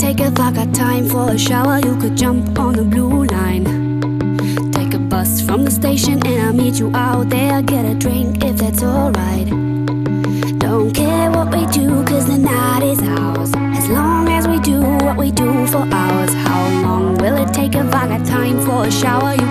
take if I got time for a shower? You could jump on the blue line. Take a bus from the station and I'll meet you out there. Get a drink if that's alright. Don't care what we do, cause the night is ours. As long as we do what we do for hours. How long will it take if I got time for a shower?